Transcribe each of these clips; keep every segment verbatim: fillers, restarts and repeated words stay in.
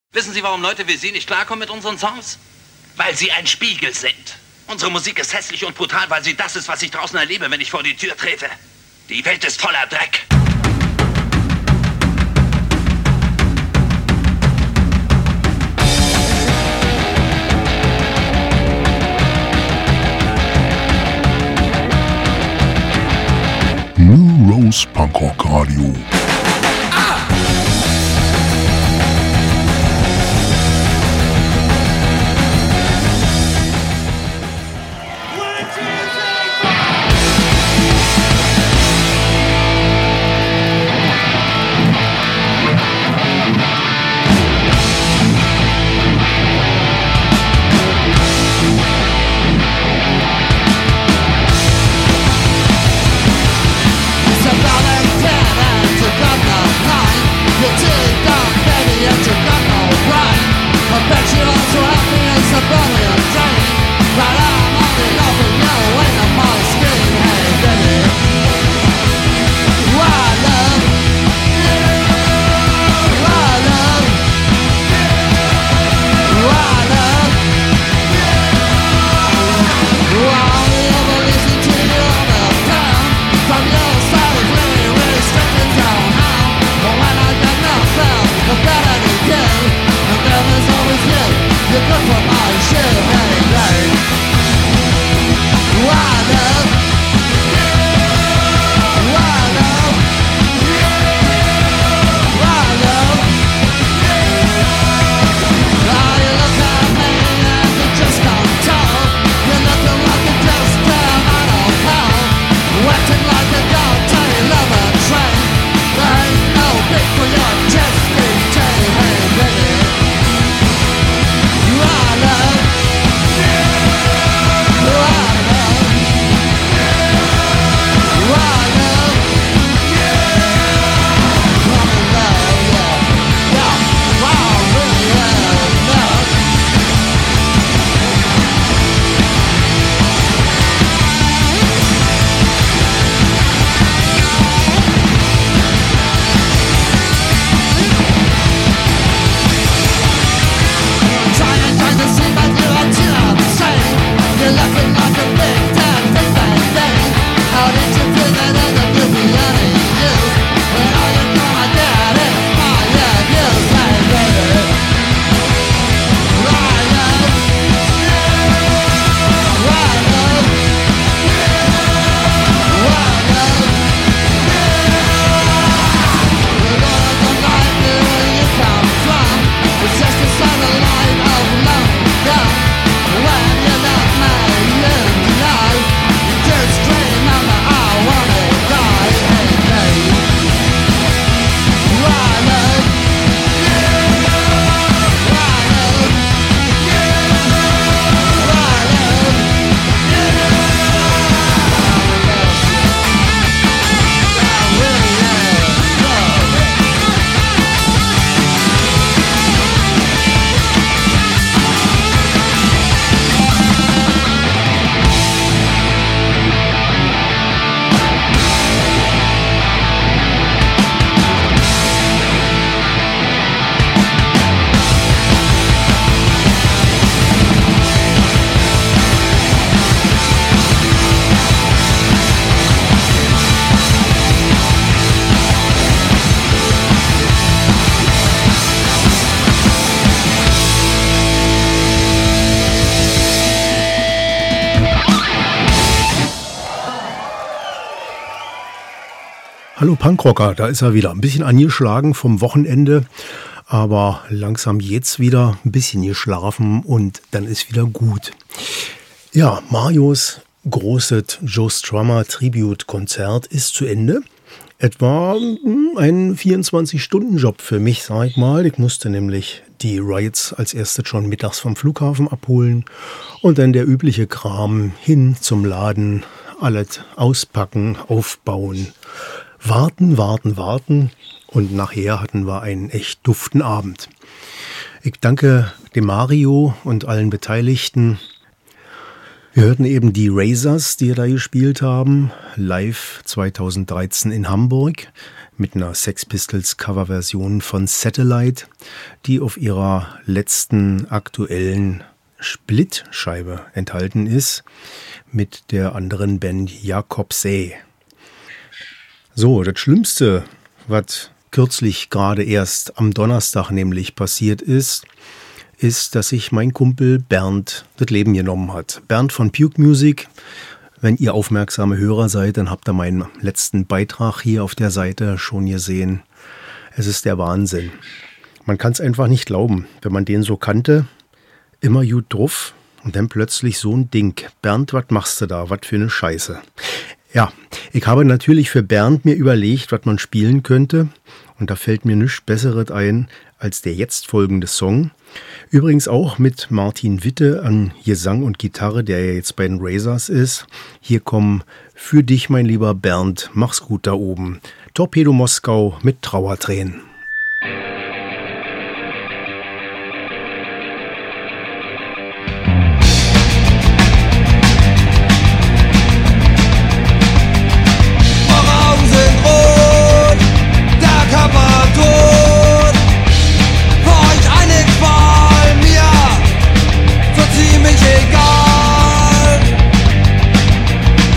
Wissen Sie, warum Leute wie Sie nicht klarkommen mit unseren Songs? Weil sie ein Spiegel sind. Unsere Musik ist hässlich und brutal, weil sie das ist, was ich draußen erlebe, wenn ich vor die Tür trete. Die Welt ist voller Dreck. New Rose Punkrock Radio. Hallo Punkrocker, da ist er wieder. Ein bisschen angeschlagen vom Wochenende, aber langsam jetzt wieder ein bisschen geschlafen und dann ist wieder gut. Ja, Marios großes Joe Strummer Tribute-Konzert ist zu Ende. Etwa ein vierundzwanzig-Stunden-Job für mich, sag ich mal. Ich musste nämlich die Rides als erstes schon mittags vom Flughafen abholen und dann der übliche Kram hin zum Laden, alles auspacken, aufbauen. Warten, warten, warten und nachher hatten wir einen echt duften Abend. Ich danke dem Mario und allen Beteiligten. Wir hörten eben die Razors, die da gespielt haben, live zweitausenddreizehn in Hamburg mit einer Sex Pistols Coverversion von Satellite, die auf ihrer letzten aktuellen Split-Scheibe enthalten ist, mit der anderen Band Jakobsee. So, das Schlimmste, was kürzlich gerade erst am Donnerstag nämlich passiert ist, ist, dass sich mein Kumpel Bernd das Leben genommen hat. Bernd von Puke Music. Wenn ihr aufmerksame Hörer seid, dann habt ihr meinen letzten Beitrag hier auf der Seite schon gesehen. Es ist der Wahnsinn. Man kann es einfach nicht glauben, wenn man den so kannte, immer gut drauf und dann plötzlich so ein Ding. Bernd, was machst du da? Was für eine Scheiße. Ja, ich habe natürlich für Bernd mir überlegt, was man spielen könnte. Und da fällt mir nichts Besseres ein als der jetzt folgende Song. Übrigens auch mit Martin Witte an Gesang und Gitarre, der ja jetzt bei den Razors ist. Hier kommen für dich, mein lieber Bernd, mach's gut da oben. Torpedo Moskau mit Trauertränen.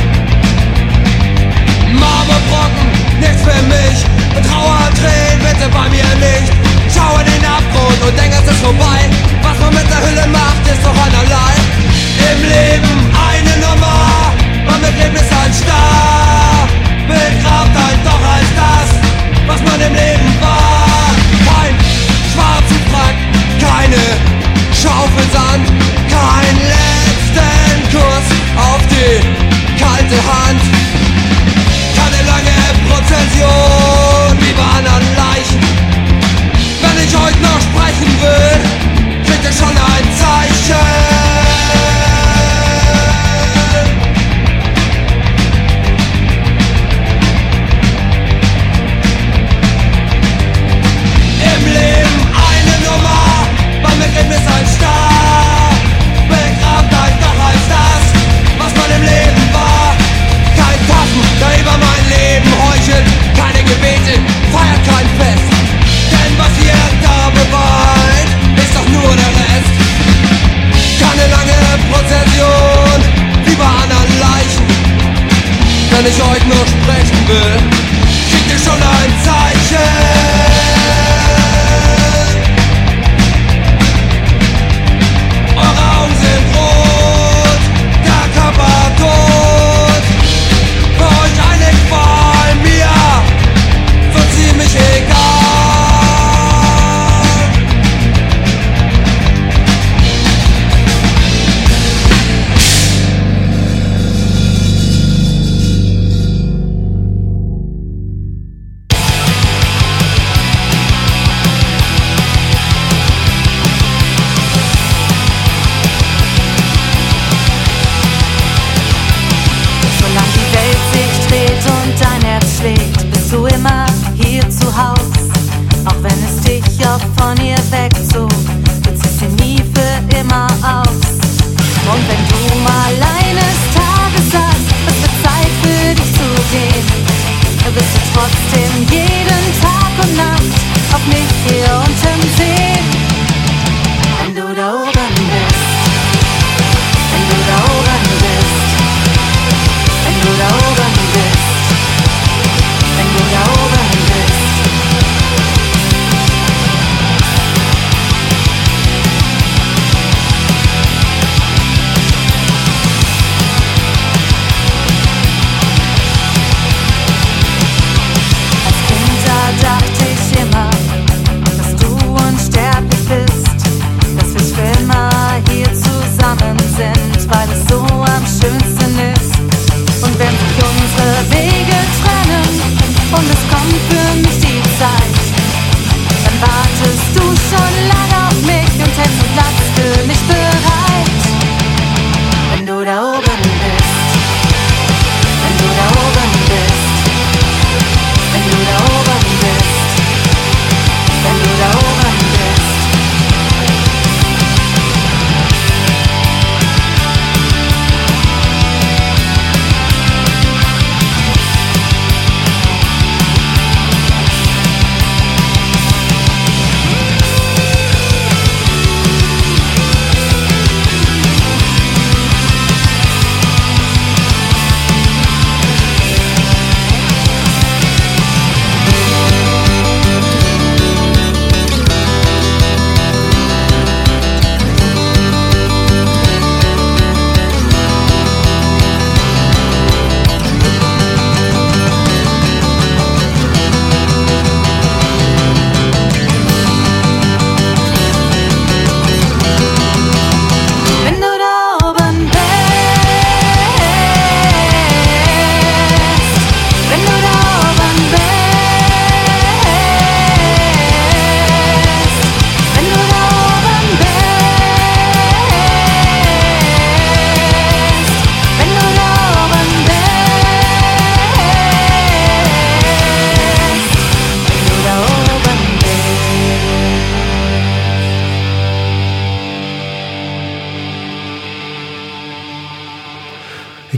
Trauertränen, bitte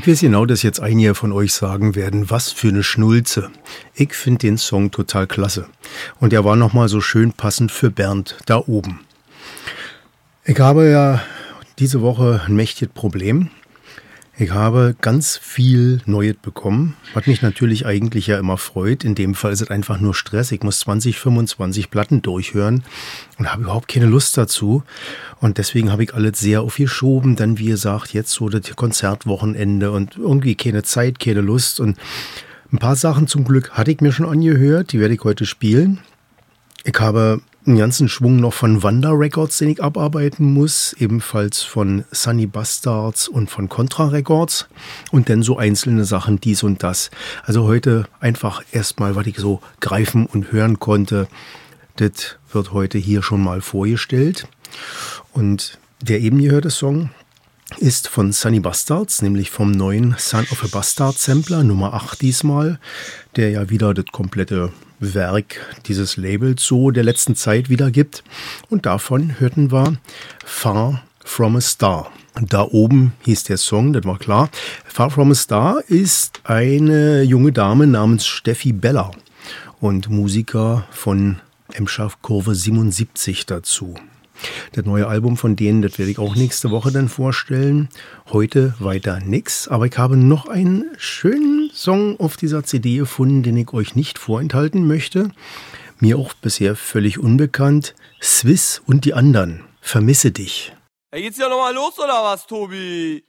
Ich weiß genau, dass jetzt einige von euch sagen werden, was für eine Schnulze. Ich finde den Song total klasse. Und der war nochmal so schön passend für Bernd da oben. Ich habe ja diese Woche ein mächtiges Problem. Ich habe ganz viel Neues bekommen, was mich natürlich eigentlich ja immer freut. In dem Fall ist es einfach nur Stress. Ich muss zwanzig, fünfundzwanzig Platten durchhören und habe überhaupt keine Lust dazu. Und deswegen habe ich alles sehr aufgeschoben. Dann, wie gesagt, jetzt so das Konzertwochenende und irgendwie keine Zeit, keine Lust. Und ein paar Sachen zum Glück hatte ich mir schon angehört. Die werde ich heute spielen. Ich habe einen ganzen Schwung noch von Wanda Records, den ich abarbeiten muss, ebenfalls von Sunny Bastards und von Contra Records und dann so einzelne Sachen, dies und das. Also heute einfach erstmal, was ich so greifen und hören konnte, das wird heute hier schon mal vorgestellt. Und der eben gehörte Song ist von Sunny Bastards, nämlich vom neuen Son of a Bastard Sampler, Nummer acht diesmal, der ja wieder das komplette Werk dieses Labels so der letzten Zeit wiedergibt. Und davon hörten wir Far From a Star. Da oben hieß der Song, das war klar. Far From a Star ist eine junge Dame namens Steffi Bella und Musiker von M-Kurve siebenundsiebzig dazu. Das neue Album von denen, das werde ich auch nächste Woche dann vorstellen. Heute weiter nix, aber ich habe noch einen schönen Song auf dieser C D gefunden, den ich euch nicht vorenthalten möchte. Mir auch bisher völlig unbekannt. Swiss und die anderen. Vermisse dich. Ja, geht's ja nochmal los, oder was, Tobi?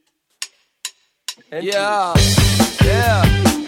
Ja, ja.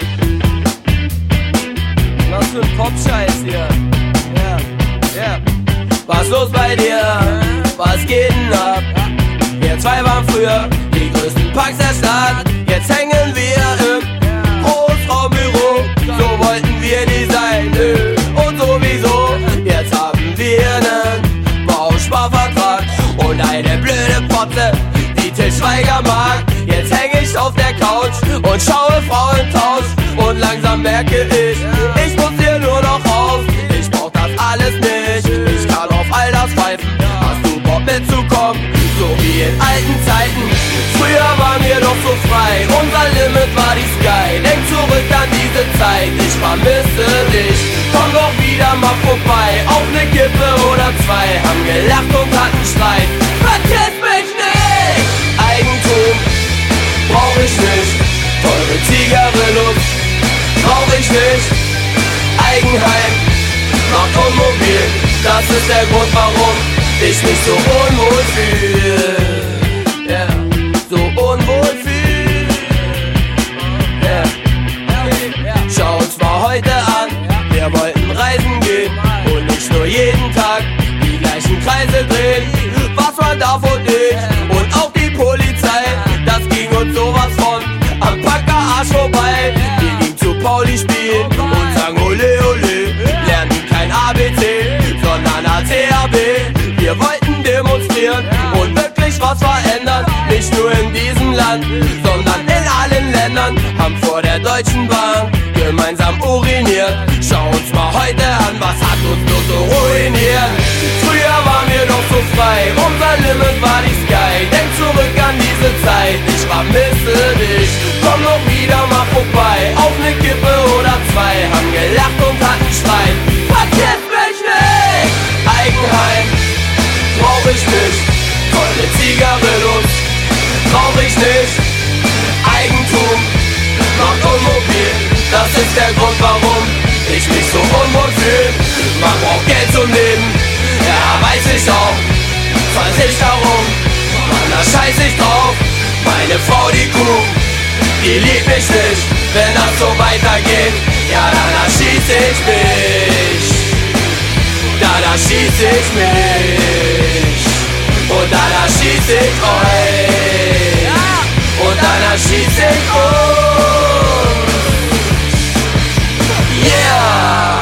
Was für ein Popscheiß hier. Ja, ja. Was los bei dir? Was geht denn ab? Wir zwei waren früher die größten Punks der Stadt. Jetzt hängen wir im Großraumbüro. So wollten wir nie sein. Und sowieso, jetzt haben wir einen Bausparvertrag und eine blöde Potze, die Til Schweiger mag. Jetzt häng ich auf der Couch und schaue Frauentausch. Und langsam merke ich, ich muss hier nur noch raus. Ich brauch das alles nicht. Ich kann auf all das pfeifen. Hast du Bock mitzukommen? So wie in alten Zeiten. Früher waren wir doch so frei. Unser Limit war die Sky. Denk zurück an diese Zeit. Ich vermisse dich. Komm doch wieder mal vorbei. Auf ne Kippe oder zwei. Haben gelacht und hatten Streit. Vergiss mich nicht. Eigentum brauch ich nicht. Teure Zigarre-Luft brauch ich nicht. Eigenheim macht unmobil. Das ist der Grund, warum ich mich so unwohl fühle. Yeah. So unwohl fühle. Yeah. Schau uns mal heute an. Wir wollten reisen gehen und nicht nur jeden Tag die gleichen Kreise drehen. Was man darf und nicht. Und auch die Polizei, das ging uns sowas von am Packerarsch vorbei. Wir gingen zu Pauli spielen und sagen ole ole. Lernten kein A B C, sondern A T A B. Wir wollten demonstrieren und wirklich was verändern. Nicht nur in diesem Land, sondern in allen Ländern. Haben vor der Deutschen Bahn gemeinsam uriniert. Schau uns mal heute an, was hat uns nur so ruiniert. Früher waren wir doch so frei, unser Limit war die Sky. Denk zurück an diese Zeit, ich vermisse dich. Komm doch wieder mal vorbei, auf ne Kippe oder zwei. Haben gelacht und hatten Streit. Vergiss mich nicht. Eigenheim brauch ich nicht. Tolle Zigarre-Luft brauch ich nicht. Eigentum macht unmobil. Das ist der Grund, warum ich mich so unwohl fühl. Man braucht Geld zum Leben, ja, weiß ich auch. Versicherung, Mann, da scheiß ich drauf. Meine Frau, die Kuh, die liebt mich nicht. Wenn das so weitergeht, ja, dann erschieß ich mich. Da, da schieß ich mich. Und dann erschieß ich euch. Und dann erschieß ich uns. Yeah!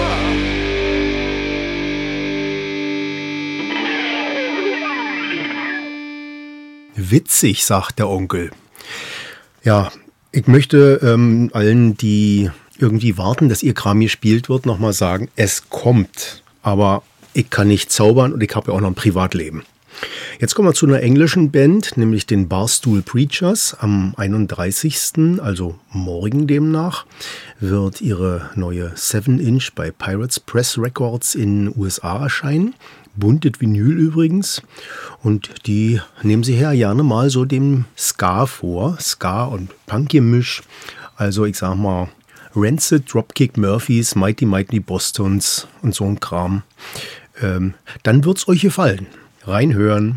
Witzig, sagt der Onkel. Ja, ich möchte ähm, allen, die irgendwie warten, dass ihr Kram gespielt wird, nochmal sagen, es kommt. Aber ich kann nicht zaubern und ich habe ja auch noch ein Privatleben. Jetzt kommen wir zu einer englischen Band, nämlich den Barstool Preachers. Am einunddreißigsten, also morgen demnach, wird ihre neue seven inch bei Pirates Press Records in den U S A erscheinen. Buntet Vinyl übrigens. Und die nehmen sie her gerne mal so dem Ska vor. Ska und Punk-Gemisch. Also ich sag mal Rancid, Dropkick Murphys, Mighty Mighty Bostons und so ein Kram. Ähm, dann wird's euch gefallen. Reinhören.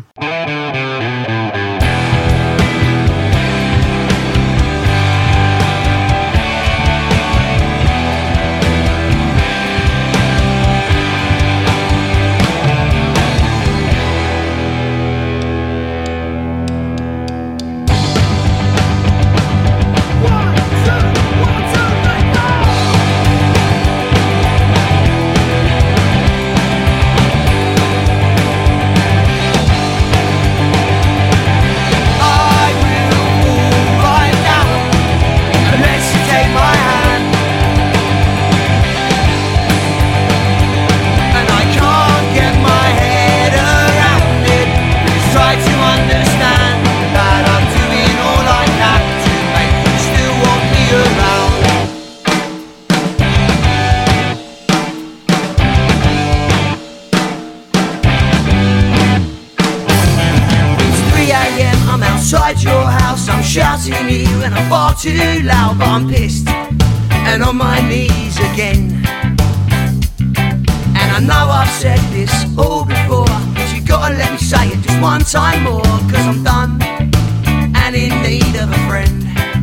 Shouting you and I'm far too loud, but I'm pissed and on my knees again. And I know I've said this all before, but you gotta let me say it just one time more, cause I'm done and in need of a friend.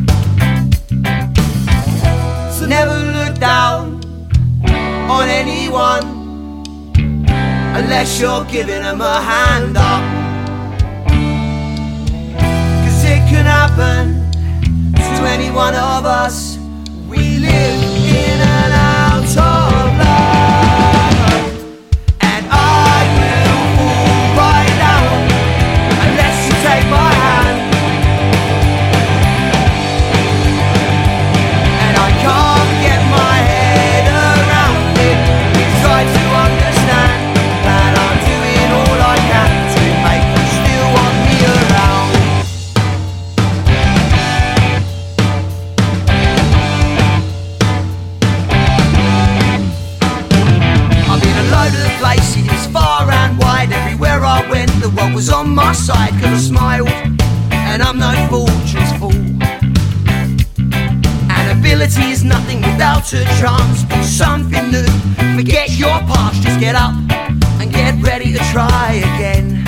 So never look down on anyone unless you're giving them a hand up. Can happen to any one of us. We live in and out of love, and I will fall right down unless you take my hand. And I can't get my head around it. We try to understand that I'm doing all I can to make you still want me around. Places far and wide, everywhere I went the world was on my side, cause I smiled and I'm no fortune's fool. And ability is nothing without a chance, do something new, forget your past, just get up and get ready to try again.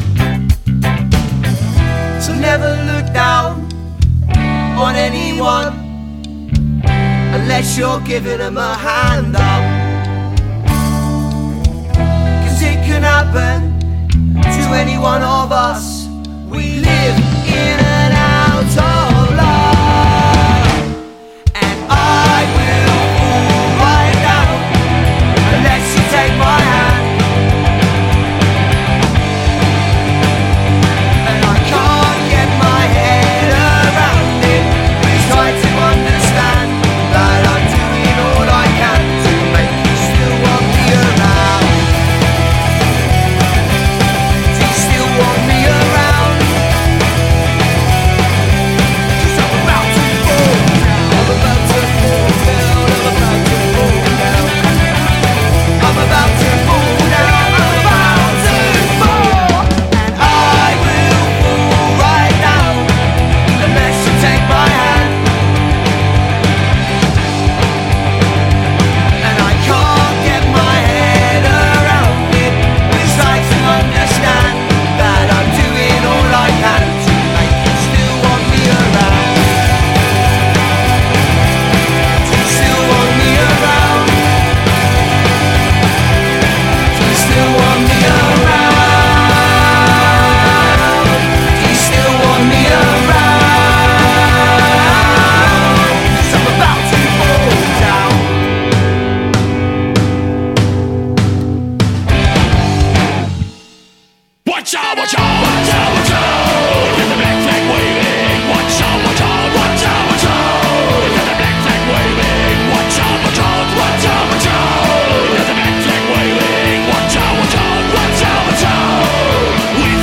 So never look down on anyone unless you're giving them a hand up. It can happen to any one of us. We live in and out of love, and I will fall right down unless you take my hand. And I can't get my head around it. Please try to understand that I'm doing all I can to make you still want me around. Want me around, 'cause I'm about to fall down. I'm about to fall down. I'm about to fall down. I'm about to fall down. I'm about to fall, and I will fall right down unless you take my hand. And I can't get my head around it. Please try to understand that I'm doing all I can to make you still want me around. Do you still want me around? Do you still want me around? Do you still want me around? 'Cause I'm about to fall down. Watch out, watch out, watch out, watch out. Get the black flag waving. Watch out, watch out, watch out, watch out. Get the black flag waving. Watch out, watch out, watch out, watch out. Get the black flag waving. Watch out, watch out, watch out, watch out. We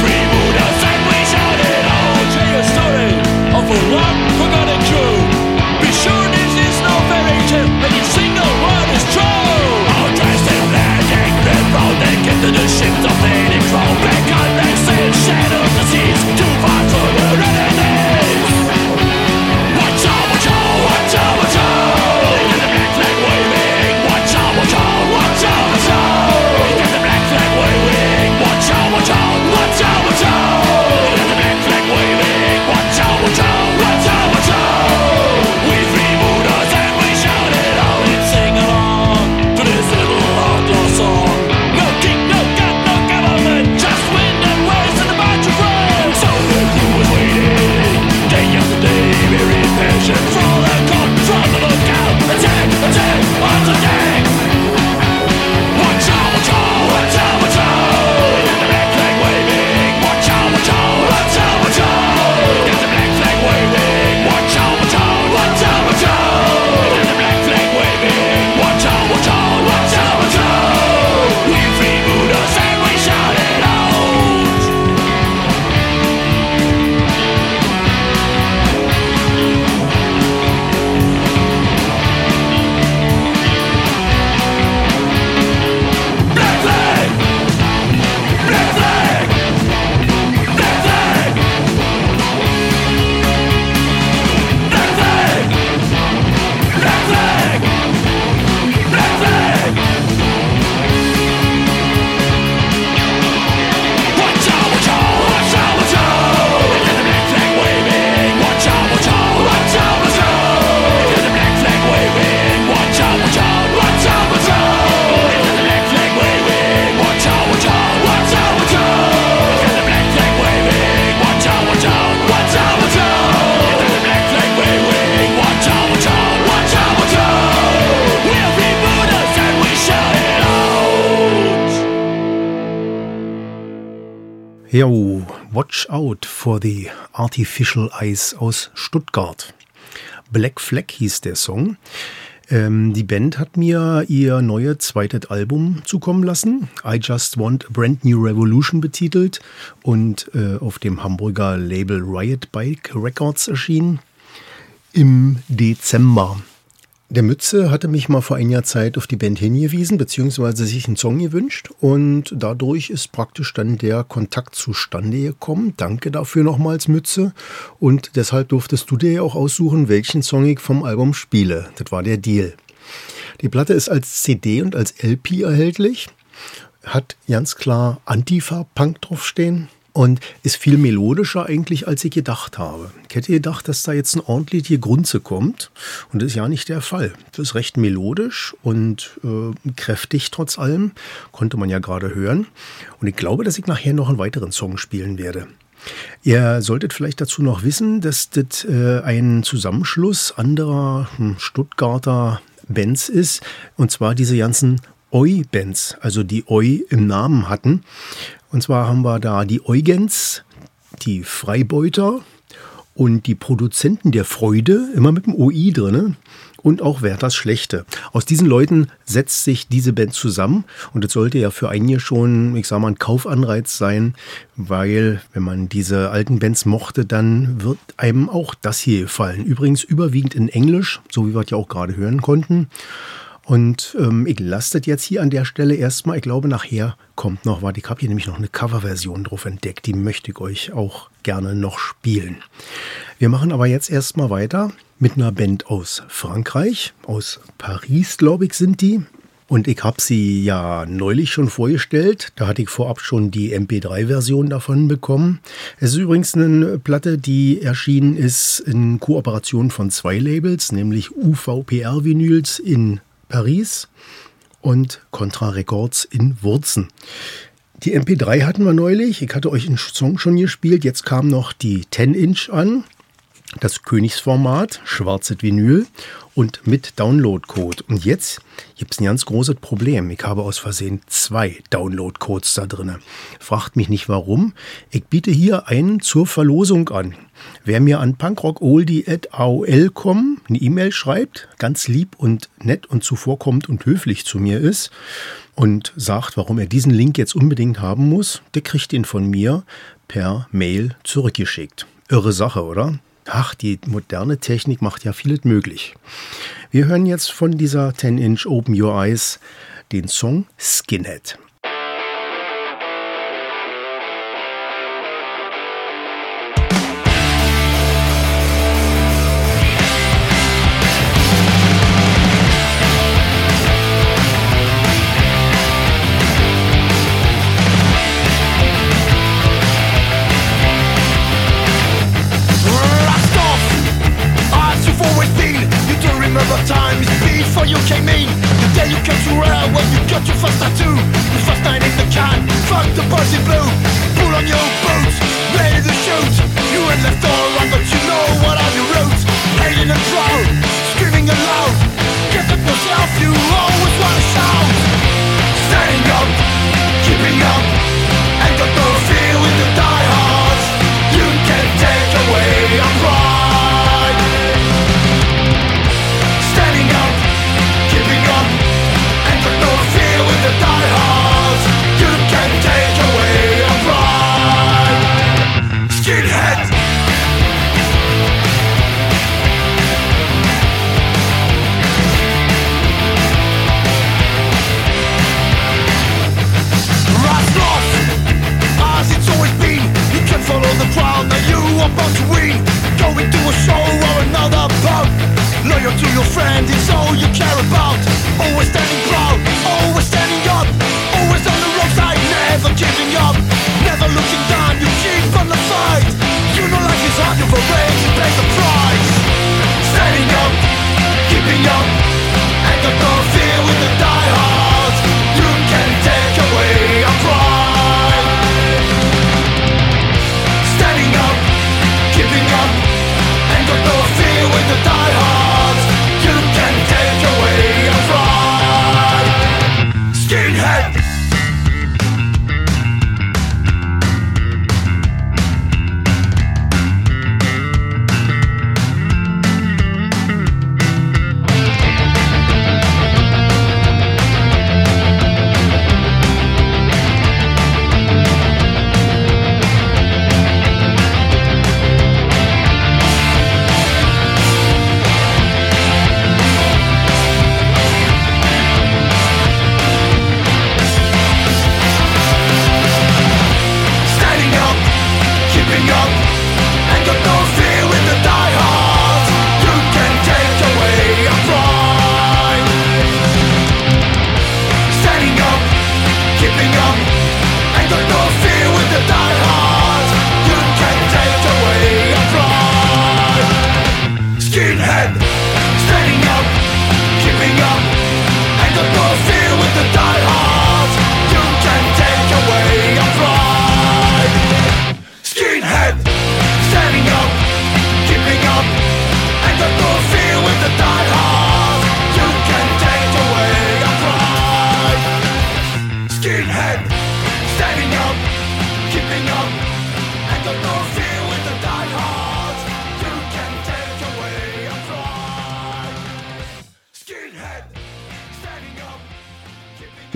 Jo, Watch Out for the Artificial Eyes aus Stuttgart. Black Flag hieß der Song. Ähm, die Band hat mir ihr neues zweites Album zukommen lassen. I Just Want a Brand New Revolution betitelt und äh, auf dem Hamburger Label Riot Bike Records erschienen im Dezember. Der Mütze hatte mich mal vor einiger Zeit auf die Band hingewiesen, beziehungsweise sich einen Song gewünscht. Und dadurch ist praktisch dann der Kontakt zustande gekommen. Danke dafür nochmals, Mütze. Und deshalb durftest du dir ja auch aussuchen, welchen Song ich vom Album spiele. Das war der Deal. Die Platte ist als C D und als L P erhältlich. Hat ganz klar Antifa-Punk draufstehen. Und ist viel melodischer eigentlich, als ich gedacht habe. Ich hätte gedacht, dass da jetzt ein ordentlicher Grunze kommt. Und das ist ja nicht der Fall. Das ist recht melodisch und äh, kräftig trotz allem. Konnte man ja gerade hören. Und ich glaube, dass ich nachher noch einen weiteren Song spielen werde. Ihr solltet vielleicht dazu noch wissen, dass das äh, ein Zusammenschluss anderer hm, Stuttgarter Bands ist. Und zwar diese ganzen Oi-Bands, also die Oi im Namen hatten. Und zwar haben wir da die Eugens, die Freibeuter und die Produzenten der Freude, immer mit dem O I drin, und auch Werthers Schlechte. Aus diesen Leuten setzt sich diese Band zusammen und das sollte ja für einige schon, ich sag mal, ein Kaufanreiz sein, weil wenn man diese alten Bands mochte, dann wird einem auch das hier gefallen. Übrigens überwiegend in Englisch, so wie wir es ja auch gerade hören konnten. Und ähm, ich lasse das jetzt hier an der Stelle erstmal. Ich glaube, nachher kommt noch was. Ich habe hier nämlich noch eine Coverversion drauf entdeckt. Die möchte ich euch auch gerne noch spielen. Wir machen aber jetzt erstmal weiter mit einer Band aus Frankreich. Aus Paris, glaube ich, sind die. Und ich habe sie ja neulich schon vorgestellt. Da hatte ich vorab schon die M P drei Version davon bekommen. Es ist übrigens eine Platte, die erschienen ist in Kooperation von zwei Labels, nämlich U V P R Vinyls in Paris und Contra Records in Wurzen. Die M P drei hatten wir neulich. Ich hatte euch einen Song schon gespielt. Jetzt kam noch die zehn Inch an. Das Königsformat, schwarzes Vinyl und mit Download-Code. Und jetzt gibt es ein ganz großes Problem. Ich habe aus Versehen zwei Download-Codes da drin. Fragt mich nicht warum. Ich biete hier einen zur Verlosung an. Wer mir an punkrockoldie at a o l punkt com eine E-Mail schreibt, ganz lieb und nett und zuvorkommend und höflich zu mir ist und sagt, warum er diesen Link jetzt unbedingt haben muss, der kriegt ihn von mir per Mail zurückgeschickt. Irre Sache, oder? Ach, die moderne Technik macht ja vieles möglich. Wir hören jetzt von dieser zehn Inch Open Your Eyes den Song Skinhead. Times before you came in, the day you came to rare when you got your first tattoo, the first night in the can, fuck the boys in blue, pull on your boots, ready to shoot. You ain't left all right, but you know what are your roots. Hating and proud, screaming aloud, get up yourself, you always wanna shout. Standing up, keeping up, and got no fear with the diehards. You can take away our pride. Standing up, keeping up, and got no fear with the die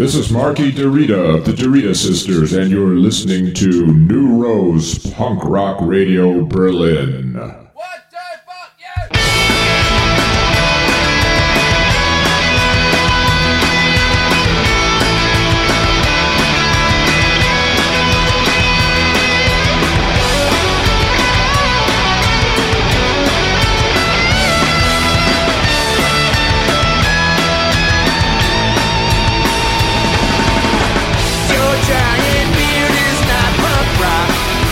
This is Marky Dorita of the Dorita Sisters, and you're listening to New Rose Punk Rock Radio Berlin. What the fuck, yeah? Giant beard is not punk rock.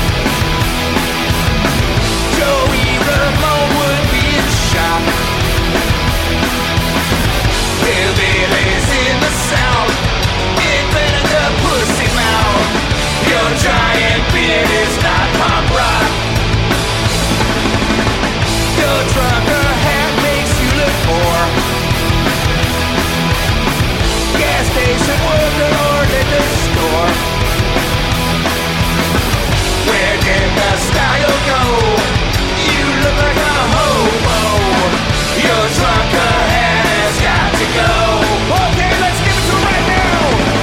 Joey Ramone would be in shock. Hillbillies in the South invented the pussy mouth. Your giant beard is not punk rock. Your trucker hat makes you look poor. Gas station worker or liquor store. Where did the style go? You look like a hobo. Your trucker hat has got to go. Okay, let's give it to him right now.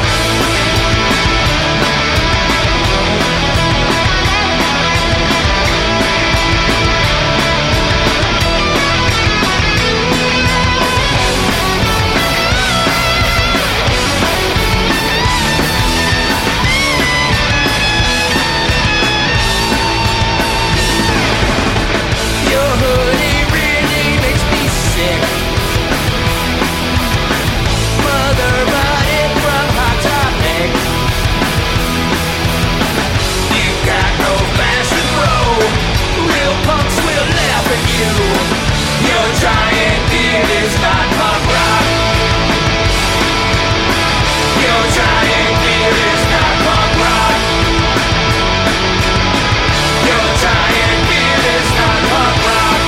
Your hoodie really makes me sick. Mother brought it from Hot Topic. You got no fashion, bro. Real punks will laugh at you. Your giant beard is not punk rock. Your giant beard is not punk rock. Your giant beard is not punk rock.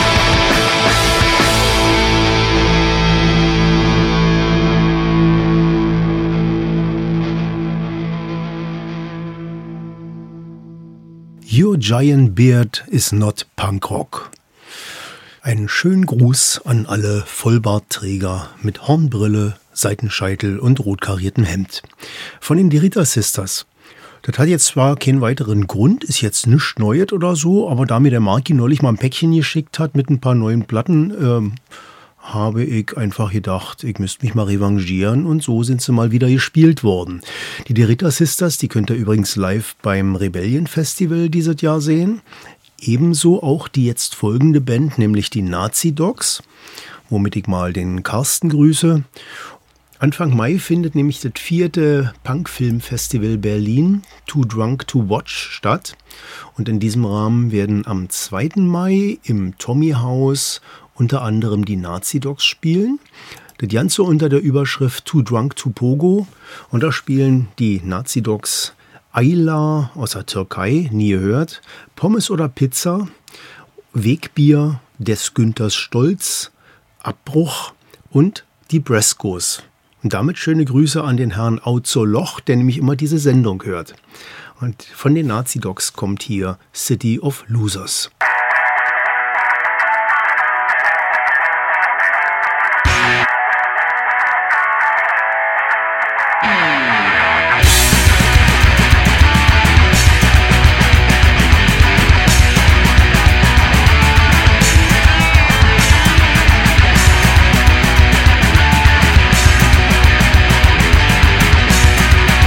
Your Giant Beard is not Punk Rock. Einen schönen Gruß an alle Vollbartträger mit Hornbrille, Seitenscheitel und rot kariertem Hemd. Von den Dorita Sisters. Das hat jetzt zwar keinen weiteren Grund, ist jetzt nichts Neues oder so, aber da mir der Marki neulich mal ein Päckchen geschickt hat mit ein paar neuen Platten, ähm, habe ich einfach gedacht, ich müsste mich mal revanchieren, und so sind sie mal wieder gespielt worden. Die Dorita Sisters, die könnt ihr übrigens live beim Rebellion Festival dieses Jahr sehen. Ebenso auch die jetzt folgende Band, nämlich die Nazi Dogs, womit ich mal den Carsten grüße. Anfang Mai findet nämlich das vierte Punkfilmfestival Berlin, Too Drunk to Watch, statt. Und in diesem Rahmen werden am zweiten Mai im Tommy House unter anderem die Nazi Dogs spielen. Das Ganze unter der Überschrift Too Drunk to Pogo. Und da spielen die Nazi Dogs Ayla aus der Türkei, nie gehört, Pommes oder Pizza, Wegbier, des Günthers Stolz, Abbruch und die Brescos. Und damit schöne Grüße an den Herrn Auzo Loch, der nämlich immer diese Sendung hört. Und von den Nazi Dogs kommt hier City of Losers.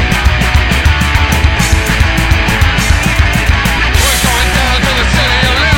We're going down to the city of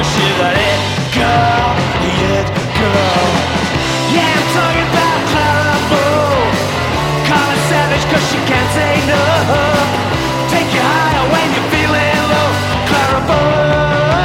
cause she's an it girl, the it girl. Yeah, I'm talking about Clara Bow. Call her savage cause she can't say no. Take you higher when you're feeling low. Clara Bow.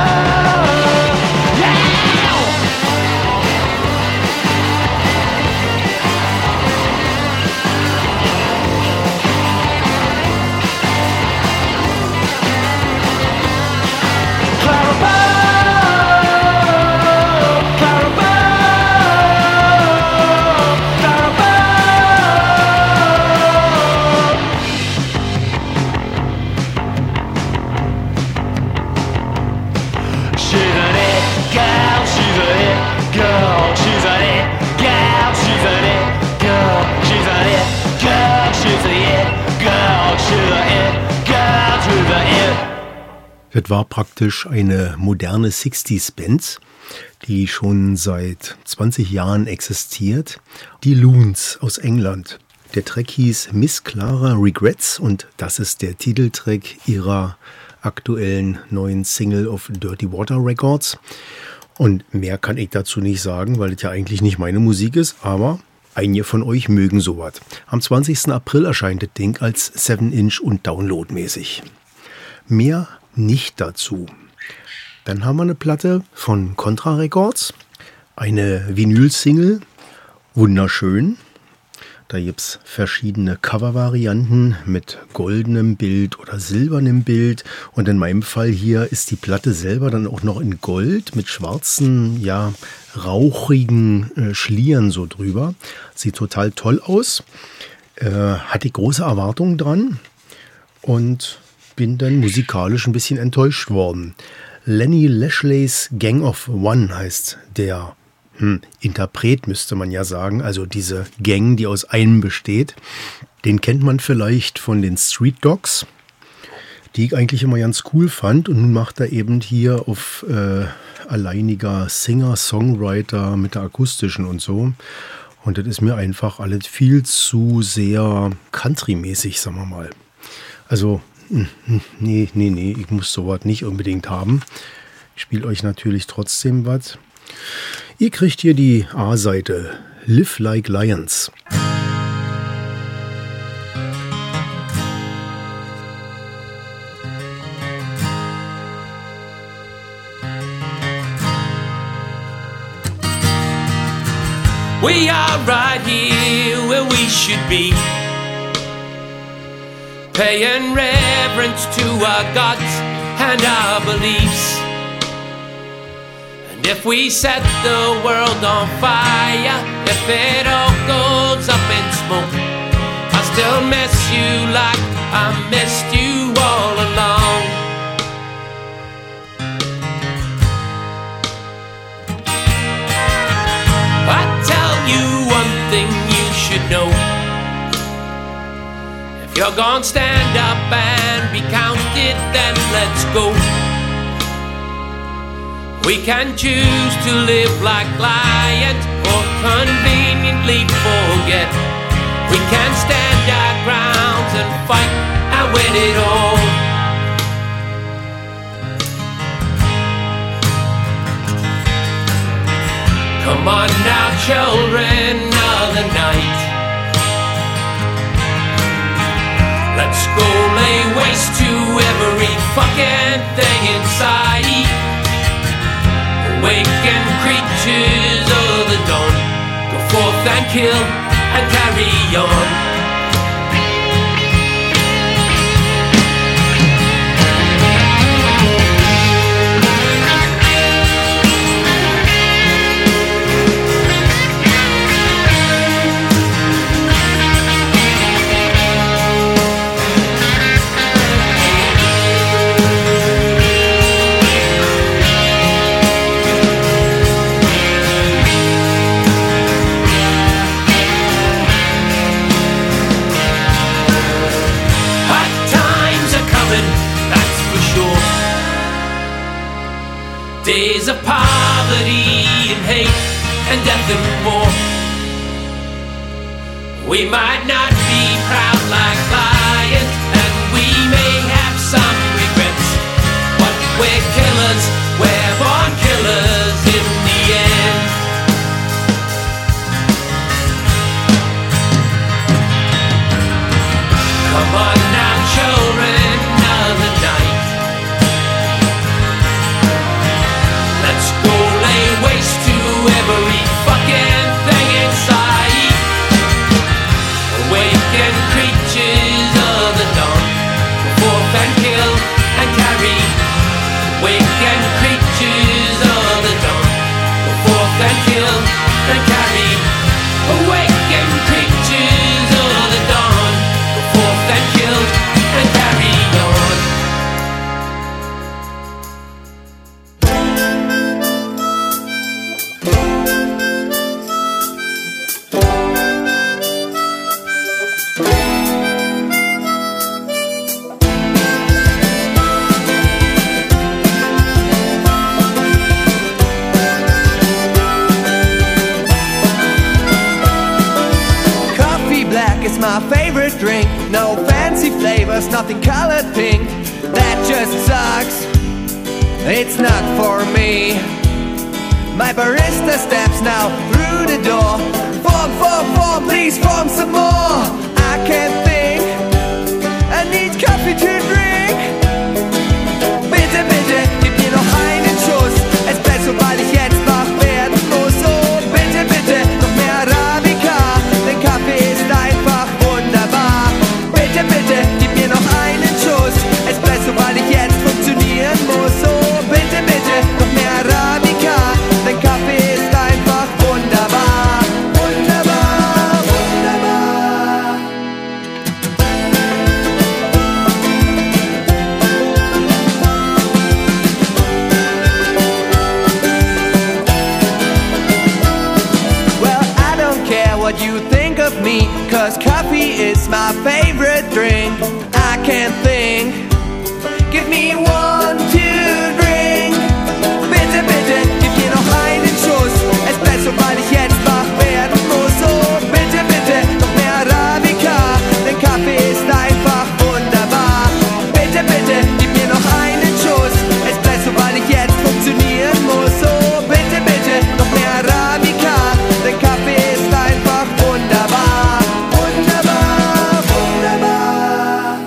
Das war praktisch eine moderne sechziger-Band, die schon seit zwanzig Jahren existiert. Die Loons aus England. Der Track hieß Miss Clara Regrets und das ist der Titeltrack ihrer aktuellen neuen Single auf Dirty Water Records. Und mehr kann ich dazu nicht sagen, weil es ja eigentlich nicht meine Musik ist, aber einige von euch mögen sowas. Am zwanzigsten April erscheint das Ding als seven inch und downloadmäßig. Mehr nicht dazu. Dann haben wir eine Platte von Contra Records, eine Vinyl-Single, wunderschön. Da gibt es verschiedene Cover-Varianten mit goldenem Bild oder silbernem Bild. Und in meinem Fall hier ist die Platte selber dann auch noch in Gold mit schwarzen, ja, rauchigen äh, Schlieren so drüber. Sieht total toll aus. Äh, hatte große Erwartungen dran und bin dann musikalisch ein bisschen enttäuscht worden. Lenny Lashley's Gang of One heißt der hm, Interpret, müsste man ja sagen. Also diese Gang, die aus einem besteht. Den kennt man vielleicht von den Street Dogs, die ich eigentlich immer ganz cool fand. Und nun macht er eben hier auf äh, alleiniger Singer-Songwriter mit der akustischen und so. Und das ist mir einfach alles viel zu sehr Country-mäßig, sagen wir mal. Also nee, nee, nee, ich muss sowas nicht unbedingt haben. Ich spiele euch natürlich trotzdem was. Ihr kriegt hier die A-Seite Live Like Lions. We are right here where we should be, paying reverence to our gods and our beliefs. And if we set the world on fire, if it all goes up in smoke, I still miss you like I missed you all along. I tell you one thing you should know: you're gonna stand up and be counted, then let's go. We can choose to live like lions or conveniently forget. We can stand our grounds and fight and win it all. Come on now, children of the night, let's go lay waste to every fucking thing inside. Awakened creatures of the dawn, go forth and kill and carry on. Days of poverty and hate and death and war. We might not be proud like lions, and we may have some regrets, but we're killers, we're born my favorite drink. No fancy flavors, nothing colored pink. That just sucks. It's not for me. My barista steps now through the door. Form, form, form, please form some more. I can't think. I need coffee to drink. Bitte, bitte, gib mir noch einen Schuss Espresso, weil ich jetzt wach werden muss. Oh, bitte, bitte, noch mehr Arabica. Der Kaffee ist einfach wunderbar. Bitte, bitte, gib mir noch einen Schuss Espresso, weil ich jetzt funktionieren muss. Oh, bitte, bitte, noch mehr Arabica. Der Kaffee ist einfach wunderbar. Wunderbar, wunderbar. Well, I don't care what you think of me, 'cause coffee is my favorite drink. I can't think. Give me one to drink. Bitte, bitte, gib mir noch einen Schuss Espresso, weil ich jetzt wach werden muss. Oh, bitte, bitte, noch mehr Arabica. Der Kaffee ist einfach wunderbar. Bitte, bitte, gib mir noch einen Schuss Espresso, weil ich jetzt funktionieren muss. Oh, bitte, bitte, noch mehr Arabica. Der Kaffee ist einfach wunderbar. Wunderbar, wunderbar.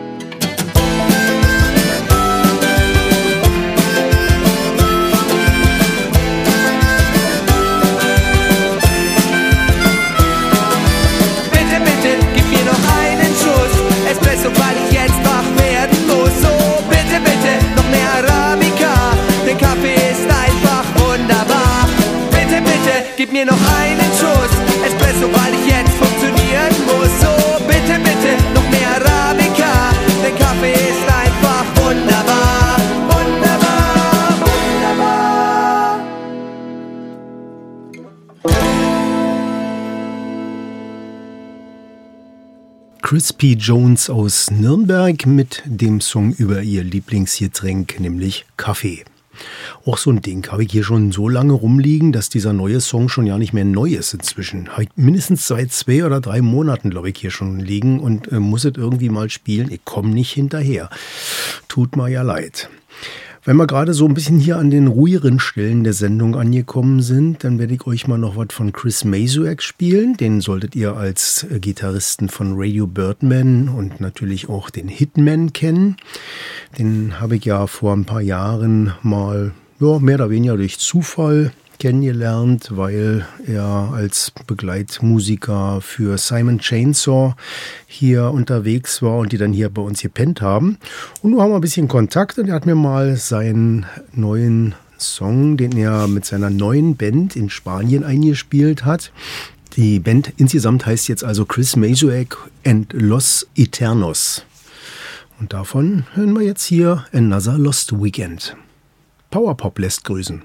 Bitte, bitte, gib mir noch einen Schuss Espresso, weil ich jetzt wach werden muss. Oh, bitte, bitte, noch mehr Arabica. Der Kaffee ist einfach wunderbar. Bitte, bitte, gib mir noch einen Schuss Espresso, weil ich jetzt funktionieren muss. Oh, bitte, bitte, noch mehr Arabica. Der Kaffee ist einfach wunderbar. Wunderbar, wunderbar. Crispy Jones aus Nürnberg mit dem Song über ihr Lieblingsgetränk, nämlich Kaffee. Auch so ein Ding habe ich hier schon so lange rumliegen, dass dieser neue Song schon ja nicht mehr neu ist inzwischen. Habe ich mindestens seit zwei oder drei Monaten, glaube ich, hier schon liegen und äh, muss es irgendwie mal spielen. Ich komme nicht hinterher. Tut mir ja leid. Wenn wir gerade so ein bisschen hier an den ruhigeren Stellen der Sendung angekommen sind, dann werde ich euch mal noch was von Chris Masuak spielen. Den solltet ihr als äh, Gitarristen von Radio Birdman und natürlich auch den Hitman kennen. Den habe ich ja vor ein paar Jahren mal ja, mehr oder weniger durch Zufall kennengelernt, weil er als Begleitmusiker für Simon Chainsaw hier unterwegs war und die dann hier bei uns gepennt haben. Und nun haben wir ein bisschen Kontakt und er hat mir mal seinen neuen Song, den er mit seiner neuen Band in Spanien eingespielt hat. Die Band insgesamt heißt jetzt also Chris Masuak and Los Eternos. Und davon hören wir jetzt hier Another Lost Weekend. Powerpop lässt grüßen.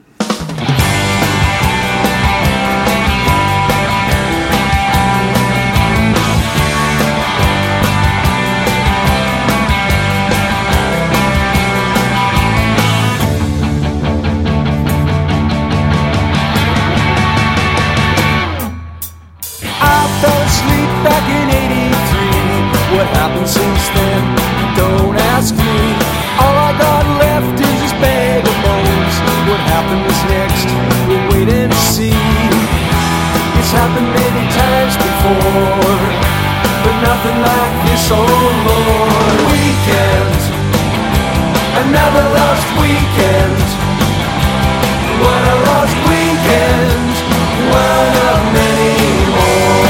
Back in eighty-three, what happened since then? Don't ask me. All I got left is this bag of bones. What happened is next, we'll wait and see. It's happened many times before, but nothing like this, oh Lord. Weekend, another lost weekend. What a lost weekend, one of many more.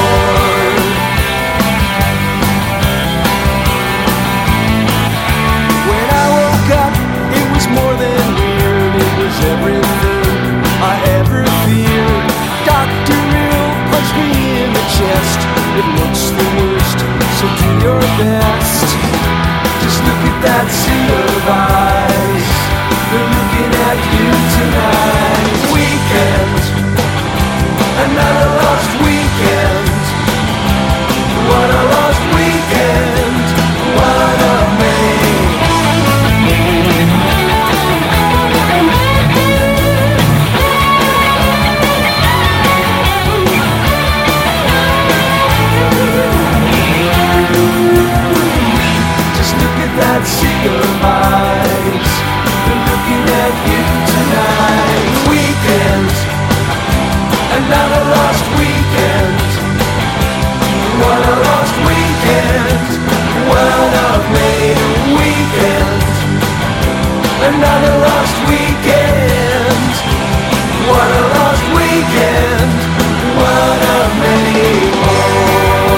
More than weird, it was everything I ever feared. Doctor Hill punched me in the chest. It looks the worst, so do your best. Just look at that sea of eyes. They're looking at you tonight. Weekend, another lost weekend. What a lost weekend, one of many. weekend, one of many more.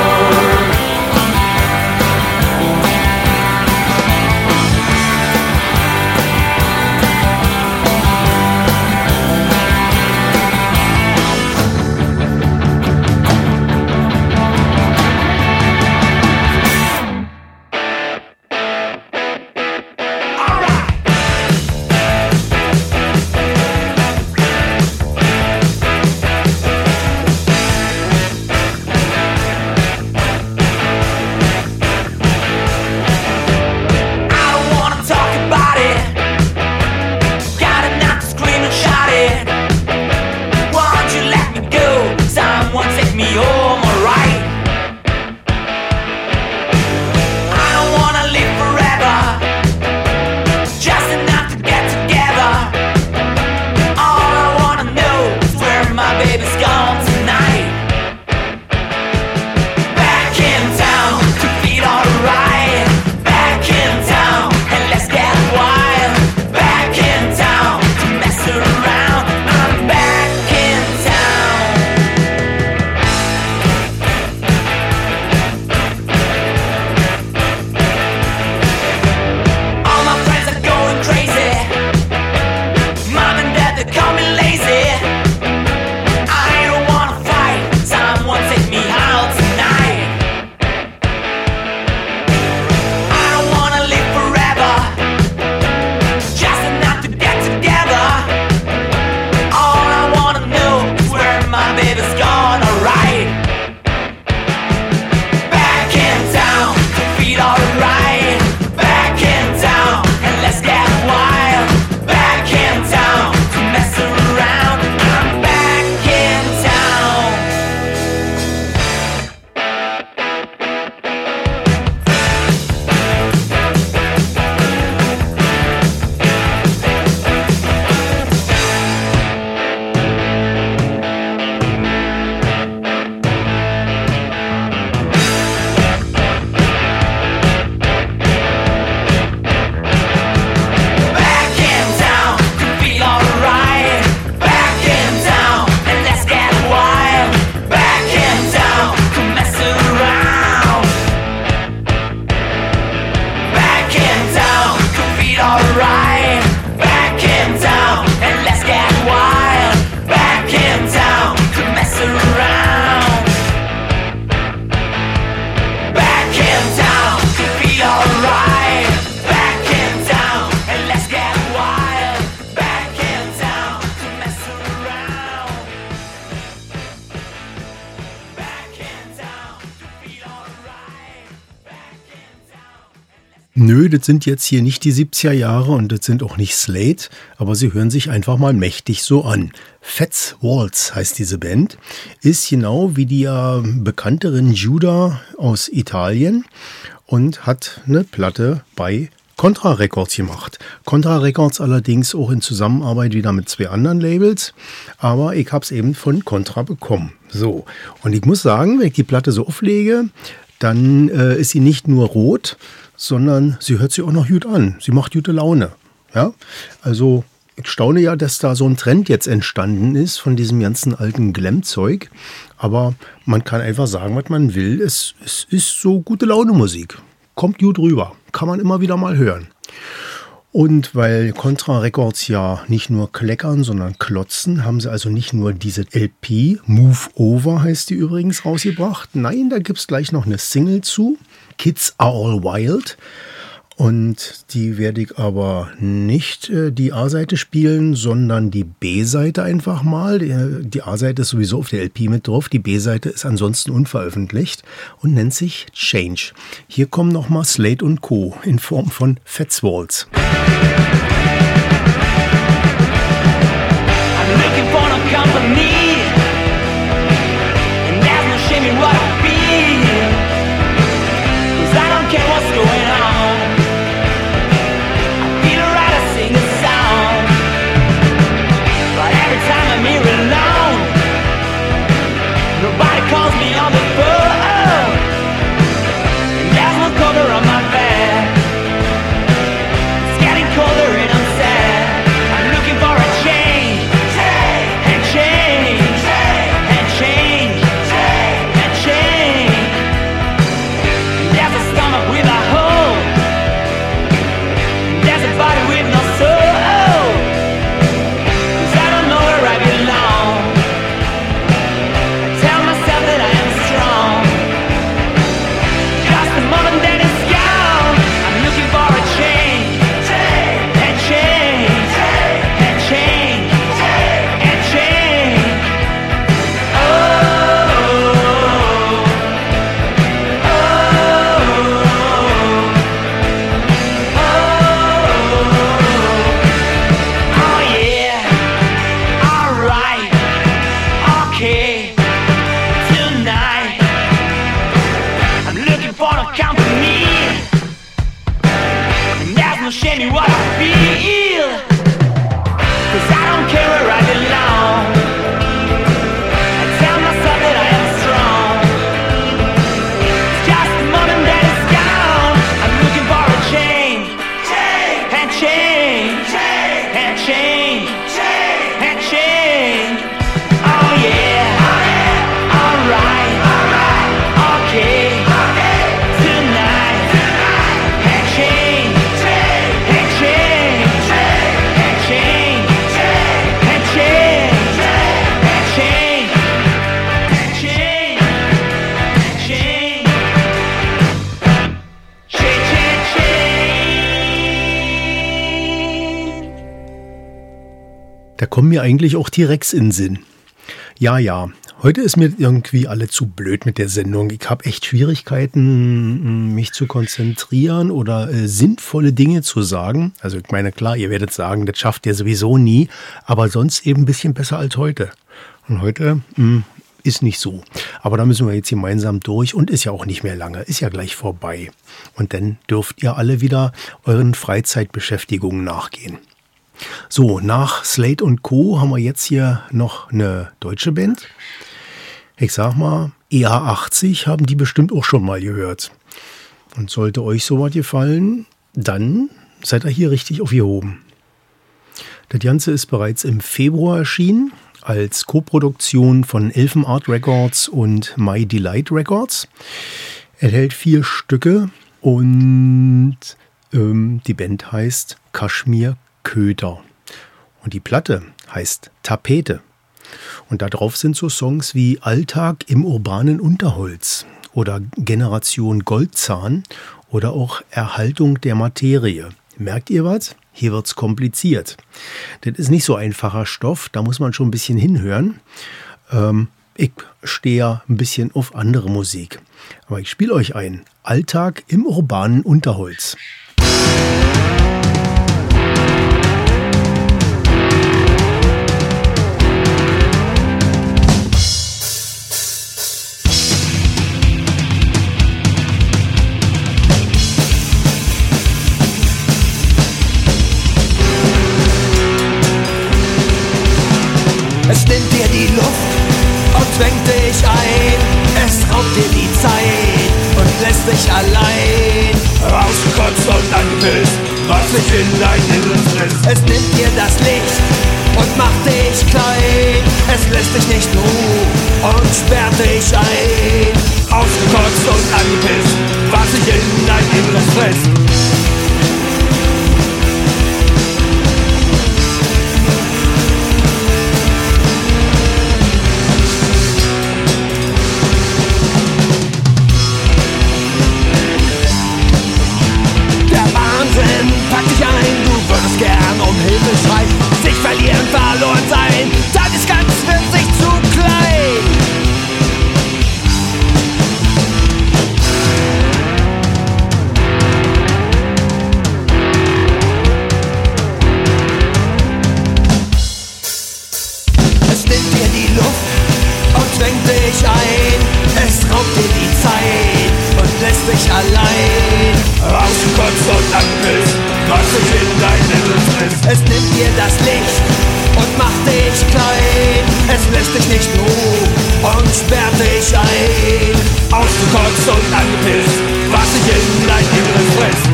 Nö, das sind jetzt hier nicht die siebziger Jahre und das sind auch nicht Slade, aber sie hören sich einfach mal mächtig so an. Fats Waltz heißt diese Band, ist genau wie die ja bekannteren Judah aus Italien und hat eine Platte bei Contra Records gemacht. Contra Records allerdings auch in Zusammenarbeit wieder mit zwei anderen Labels, aber ich habe es eben von Contra bekommen. So, und ich muss sagen, wenn ich die Platte so auflege, dann äh, ist sie nicht nur rot, sondern sie hört sich auch noch gut an. Sie macht gute Laune. Ja? Also ich staune ja, dass da so ein Trend jetzt entstanden ist von diesem ganzen alten Glam-Zeug. Aber man kann einfach sagen, was man will. Es, es ist so gute Laune-Musik. Kommt gut rüber. Kann man immer wieder mal hören. Und weil Contra Records ja nicht nur kleckern, sondern klotzen, haben sie also nicht nur diese L P, Move Over heißt die übrigens, rausgebracht. Nein, da gibt es gleich noch eine Single zu. Kids Are All Wild. Und die werde ich aber nicht äh, die A-Seite spielen, sondern die B-Seite einfach mal. Die, die A-Seite ist sowieso auf der L P mit drauf. Die B-Seite ist ansonsten unveröffentlicht und nennt sich Change. Hier kommen nochmal Slade und Co. in Form von Fats Waltz. I'm looking for no company, and there's no shame in what I feel, 'cause I don't care what's going on. I feel alright, I sing a song, but every time I'm here alone, nobody calls me on the phone, and there's no cover on my back. It's getting colder and kommen mir eigentlich auch die Rex in den Sinn. Ja, ja, heute ist mir irgendwie alle zu blöd mit der Sendung. Ich habe echt Schwierigkeiten, mich zu konzentrieren oder äh, sinnvolle Dinge zu sagen. Also ich meine, klar, ihr werdet sagen, das schafft ihr sowieso nie, aber sonst eben ein bisschen besser als heute. Und heute mh, ist nicht so. Aber da müssen wir jetzt gemeinsam durch und ist ja auch nicht mehr lange, ist ja gleich vorbei. Und dann dürft ihr alle wieder euren Freizeitbeschäftigungen nachgehen. So, nach Slate und Co. haben wir jetzt hier noch eine deutsche Band. Ich sag mal, E A achtzig haben die bestimmt auch schon mal gehört. Und sollte euch sowas gefallen, dann seid ihr hier richtig aufgehoben. Das Ganze ist bereits im Februar erschienen, als Koproduktion von Elfenart Records und My Delight Records. Enthält vier Stücke und ähm, die Band heißt Kaschmir Köder. Und die Platte heißt Tapete. Und da drauf sind so Songs wie Alltag im urbanen Unterholz oder Generation Goldzahn oder auch Erhaltung der Materie. Merkt ihr was? Hier wird's kompliziert. Das ist nicht so einfacher Stoff, da muss man schon ein bisschen hinhören. Ähm, ich stehe ja ein bisschen auf andere Musik. Aber ich spiele euch ein. Alltag im urbanen Unterholz. Es nimmt dir die Luft und zwängt dich ein. Es raubt dir die Zeit und lässt dich allein. Rausgekotzt und angepisst, was sich in dein Inneres frisst. Es nimmt dir das Licht und macht dich klein. Es lässt dich nicht ruhen und sperrt dich ein. Ausgekotzt und angepisst, was sich in dein Inneres frisst. Pack dich ein, du würdest gern um Hilfe schreien. Sich verlieren, verloren sein, dann ist ganz wird sich zu klein. Es nimmt dir die Luft und zwängt dich ein. Es raubt dir die Zeit und lässt dich allein. Ausgekotzt und angepisst, was sich in dein Inneres frisst. Es nimmt dir das Licht und macht dich klein. Es lässt dich nicht ruhen und sperrt dich ein. Ausgekotzt und angepisst, was sich in dein Inneres frisst.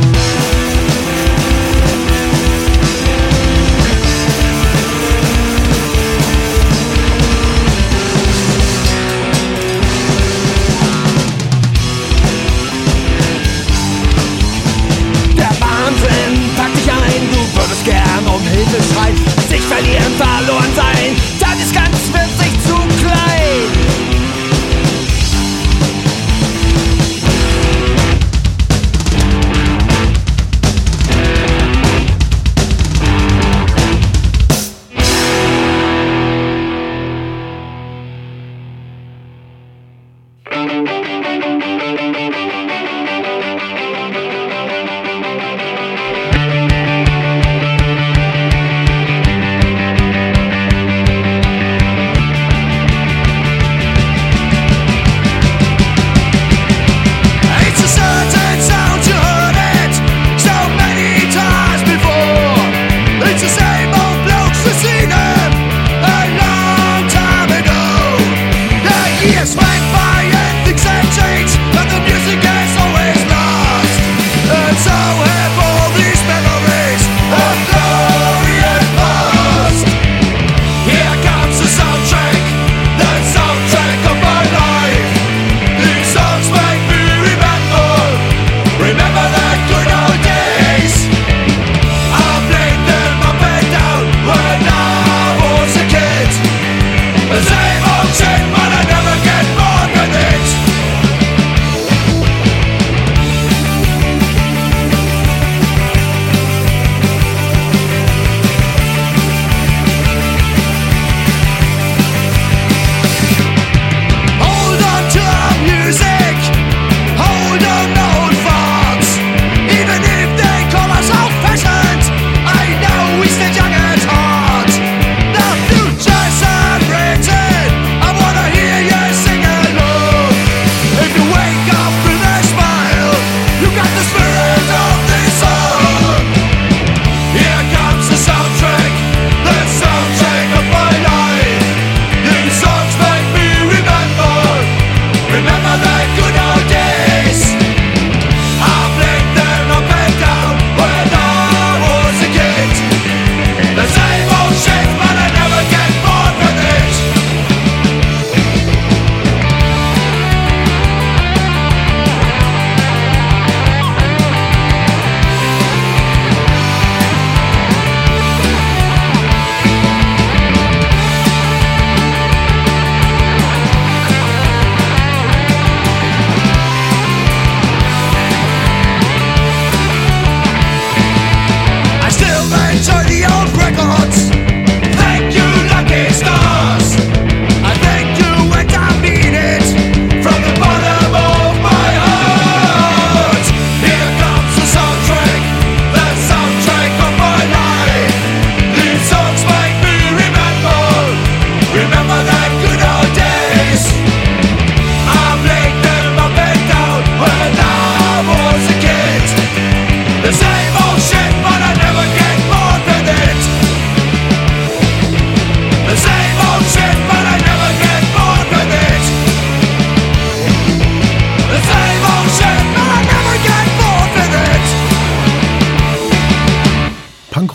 Pack dich ein, du würdest gern um Hilfe schreien. Sich verlieren, verloren sein, dann ist ganz winzig zu klein.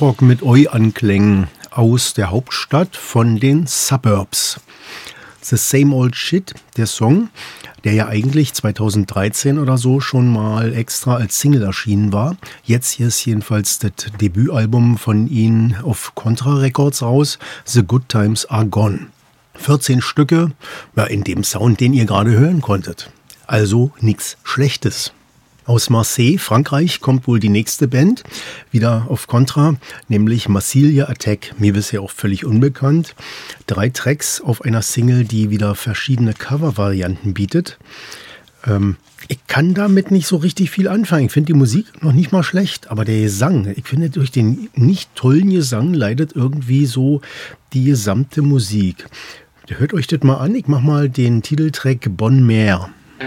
Punkrock mit Eu-Anklängen aus der Hauptstadt von den Suburbs. The Same Old Shit, der Song, der ja eigentlich zweitausenddreizehn oder so schon mal extra als Single erschienen war. Jetzt hier ist jedenfalls das Debütalbum von ihnen auf Contra Records raus, The Good Times Are Gone. vierzehn Stücke, ja, in dem Sound, den ihr gerade hören konntet. Also nichts Schlechtes. Aus Marseille, Frankreich, kommt wohl die nächste Band, wieder auf Contra, nämlich Massilia Attack, mir bisher auch völlig unbekannt. Drei Tracks auf einer Single, die wieder verschiedene Cover-Varianten bietet. Ähm, ich kann damit nicht so richtig viel anfangen. Ich finde die Musik noch nicht mal schlecht, aber der Gesang, ich finde, durch den nicht tollen Gesang leidet irgendwie so die gesamte Musik. Hört euch das mal an, ich mach mal den Titeltrack Bonne Mère.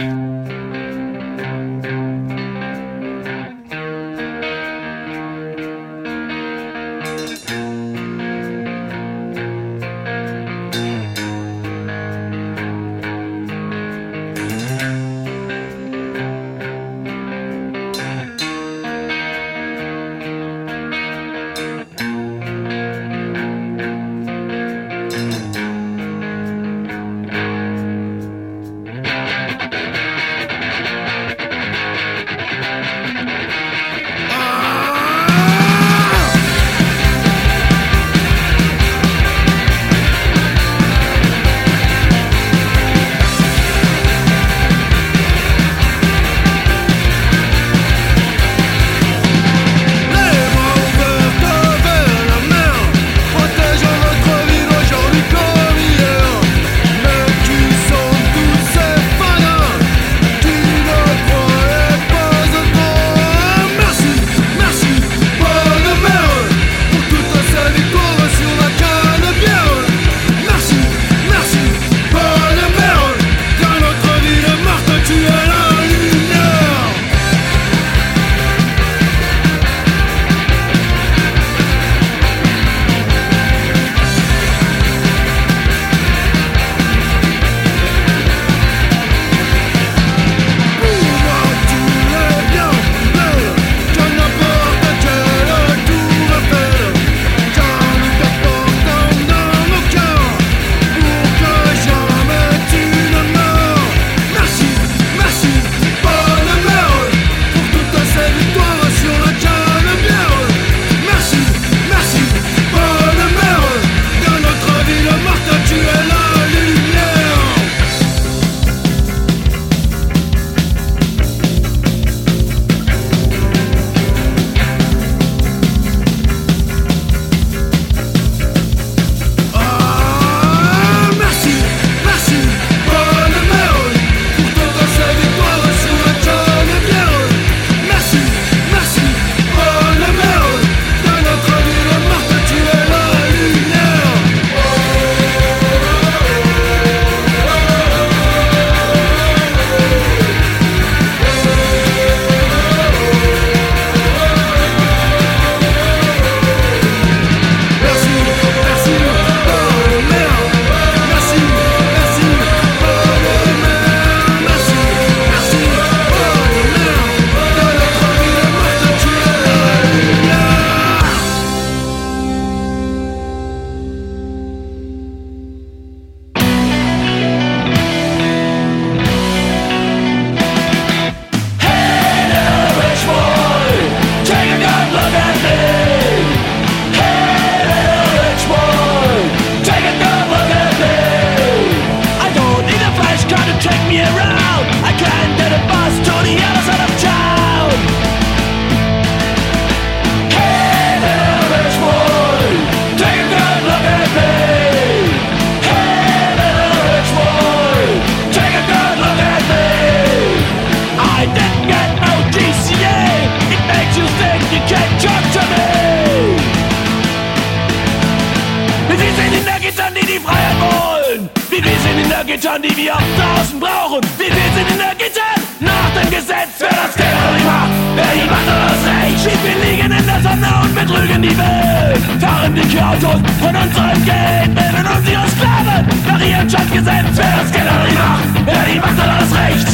Gittern, die wir draußen brauchen. Wie wir sind in der Gittern, nach dem Gesetz. Wer das Geld oder die Macht, wer die Macht oder das Recht. Schief, wir liegen in der Sonne und betrügen die Welt. Fahren dicke Autos von unserem Geld, nehmen uns ihre Sklaven nach ihrem Schandgesetz. Wer das Geld oder die Macht, wer die Macht oder das Recht.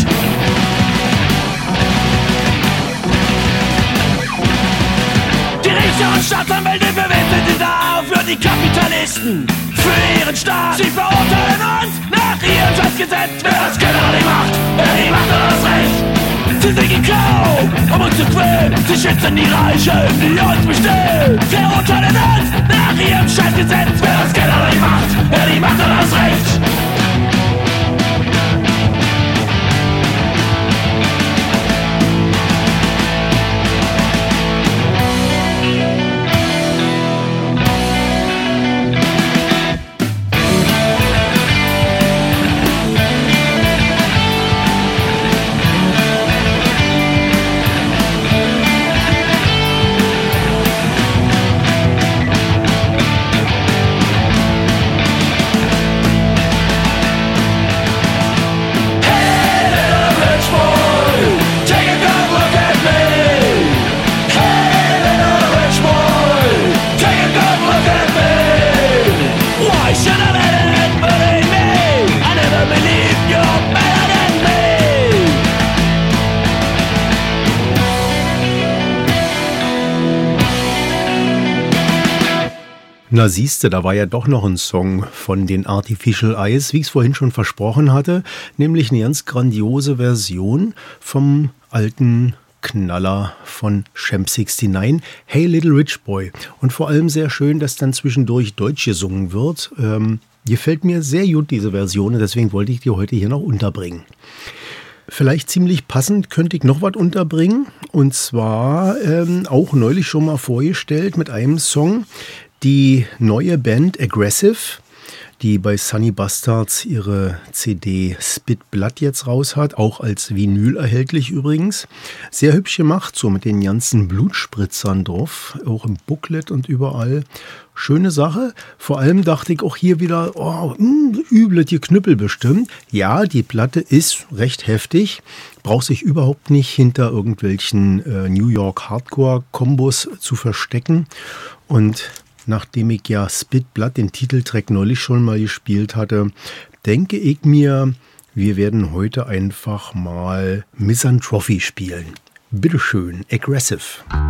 Die Richter und Staatsanwälte für die Kapitalisten, für ihren Staat. Sie verurteilen uns nach ihrem Scheißgesetz. Wer das Geld oder die Macht, wer die Macht oder das Recht. Sie sind geklaut, um uns zu quälen. Sie schützen die Reichen, die uns bestehlen. Verurteilen uns nach ihrem Scheißgesetz. Wer das Geld oder die Macht, wer die Macht oder das Recht. Na siehste, da war ja doch noch ein Song von den Artificial Eyes, wie ich es vorhin schon versprochen hatte, nämlich eine ganz grandiose Version vom alten Knaller von Sham neunundsechzig, Hey Little Rich Boy. Und vor allem sehr schön, dass dann zwischendurch Deutsch gesungen wird. Ähm, gefällt mir sehr gut, diese Version, und deswegen wollte ich die heute hier noch unterbringen. Vielleicht ziemlich passend könnte ich noch was unterbringen, und zwar ähm, auch neulich schon mal vorgestellt mit einem Song, die neue Band Aggressive, die bei Sunny Bastards ihre C D Spit Blood jetzt raus hat, auch als Vinyl erhältlich übrigens. Sehr hübsch gemacht, so mit den ganzen Blutspritzern drauf, auch im Booklet und überall. Schöne Sache. Vor allem dachte ich auch hier wieder, oh, mh, übles Geknüppel bestimmt. Ja, die Platte ist recht heftig, braucht sich überhaupt nicht hinter irgendwelchen äh, New York Hardcore-Kombos zu verstecken. Und nachdem ich ja Spit Blood, den Titeltrack, neulich schon mal gespielt hatte, denke ich mir, wir werden heute einfach mal Misanthropy spielen. Bitteschön, Aggressive.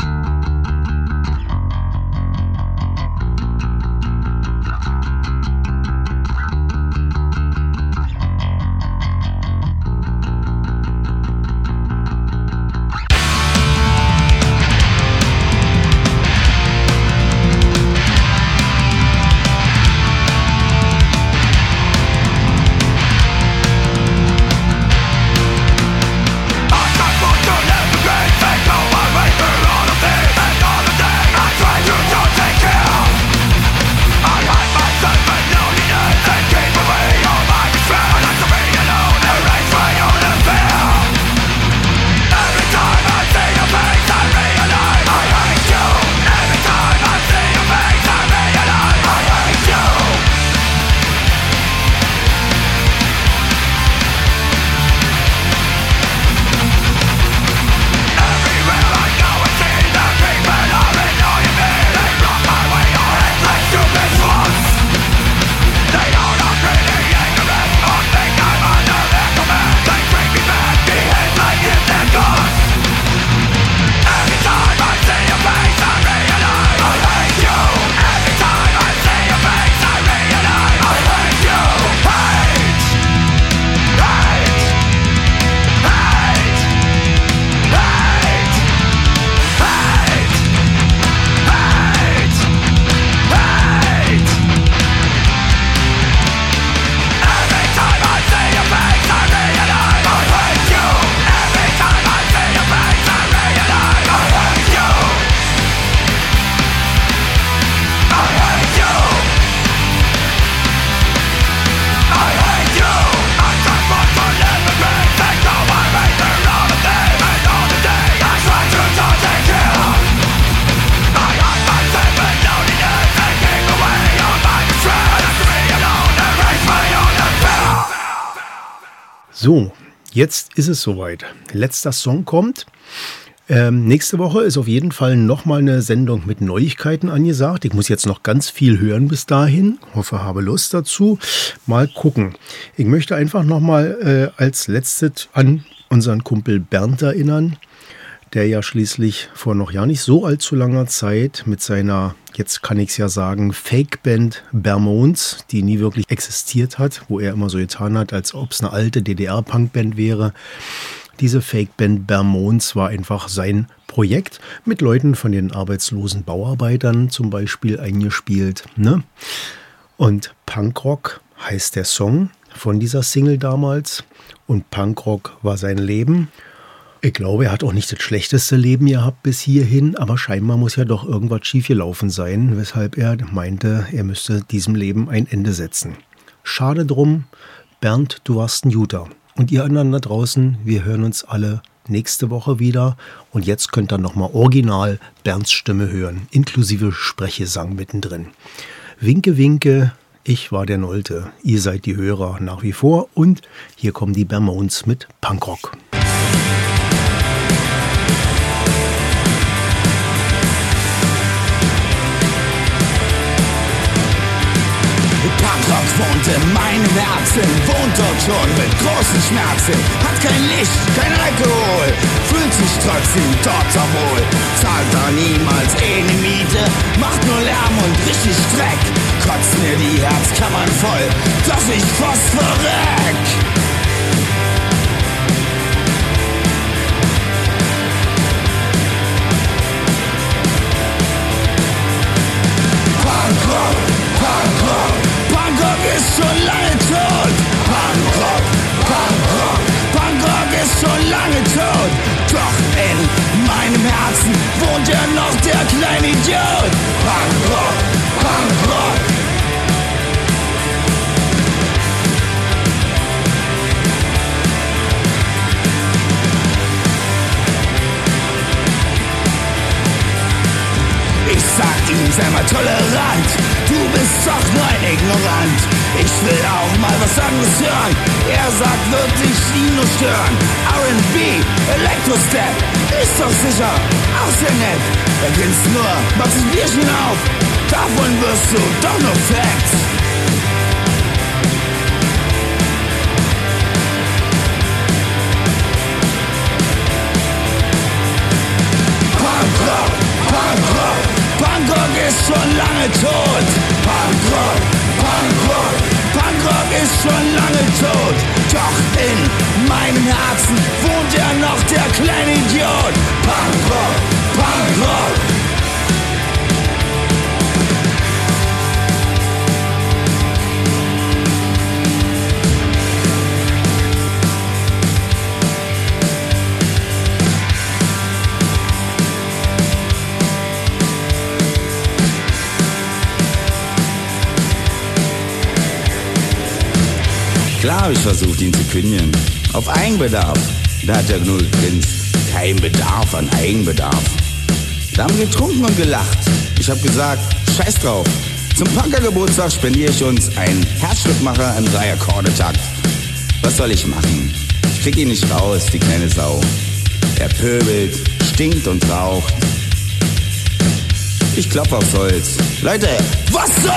So, jetzt ist es soweit. Letzter Song kommt. Ähm, nächste Woche ist auf jeden Fall nochmal eine Sendung mit Neuigkeiten angesagt. Ich muss jetzt noch ganz viel hören bis dahin. Hoffe, habe Lust dazu. Mal gucken. Ich möchte einfach nochmal äh, als letztes an unseren Kumpel Bernd erinnern, der ja schließlich vor noch ja nicht so allzu langer Zeit mit seiner, jetzt kann ich es ja sagen, Fake-Band Bermones, die nie wirklich existiert hat, wo er immer so getan hat, als ob es eine alte D D R-Punk-Band wäre. Diese Fake-Band Bermones war einfach sein Projekt, mit Leuten von den arbeitslosen Bauarbeitern zum Beispiel eingespielt, ne? Und Punkrock heißt der Song von dieser Single damals. Und Punkrock war sein Leben. Ich glaube, er hat auch nicht das schlechteste Leben gehabt bis hierhin, aber scheinbar muss ja doch irgendwas schiefgelaufen sein, weshalb er meinte, er müsste diesem Leben ein Ende setzen. Schade drum, Bernd, du warst ein Juter. Und ihr anderen da draußen, wir hören uns alle nächste Woche wieder. Und jetzt könnt ihr nochmal original Bernds Stimme hören, inklusive Sprechgesang mittendrin. Winke, winke, ich war der Nolte. Ihr seid die Hörer nach wie vor. Und hier kommen die Bermones mit Punkrock. Punkrock wohnt in meinem Herzen, wohnt dort schon mit großen Schmerzen. Hat kein Licht, kein Alkohol, fühlt sich trotzdem dort so wohl. Zahlt da niemals eine Miete, macht nur Lärm und richtig Dreck. Kotzt mir die Herzkammern voll, dass ich fast verreck. Punkrock, Punkrock, Punkrock ist schon lange tot. Punkrock, Punkrock, Punkrock ist schon lange tot. Doch in meinem Herzen wohnt ja noch der kleine Idiot. Punkrock, Punkrock. Ich sag ihm, sei mal tolerant, du bist doch nur ein Ignorant. Ich will auch mal was anderes hören, er sagt, wird dich nie nur stören. R and B, Elektrostep, ist doch sicher auch sehr nett. Er grinst nur, macht sich Bierchen auf, davon wirst du doch noch fett. Punkrock, Punkrock, Punkrock ist schon lange tot. Punkrock, Punkrock, Punkrock ist schon lange tot. Doch in meinem Herzen wohnt ja noch der kleine Idiot. Punkrock, Punkrock. Klar hab ich versucht, ihn zu kündigen. Auf Eigenbedarf. Da hat er nur gegrinst. Kein Bedarf an Eigenbedarf. Da haben wir getrunken und gelacht. Ich hab gesagt, scheiß drauf. Zum Punker-Geburtstag spendiere ich uns einen Herzschrittmacher im Drei-Akkorde-Takt. Was soll ich machen? Ich krieg ihn nicht raus, die kleine Sau. Er pöbelt, stinkt und raucht. Ich klopf aufs Holz. Leute, was soll's?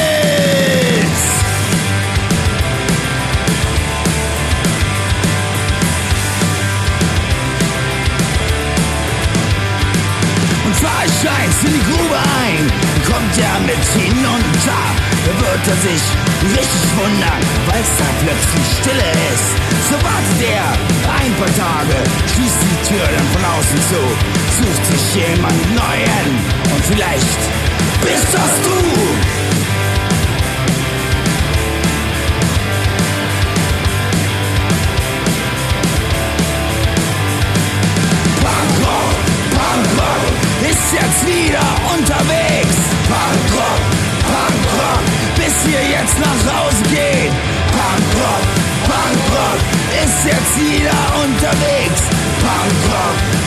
Fahr ich eins in die Grube ein, kommt er mit hinunter. Da wird er sich richtig wundern, weil's da plötzlich stille ist. So wartet er ein paar Tage, schließt die Tür dann von außen zu, sucht sich jemand Neuen und vielleicht bist das du. Punkrock, Punkrock ist jetzt wieder unterwegs. Punkrock, Punkrock, bis wir jetzt nach Hause gehen. Punkrock, Punkrock ist jetzt wieder unterwegs. Punkrock,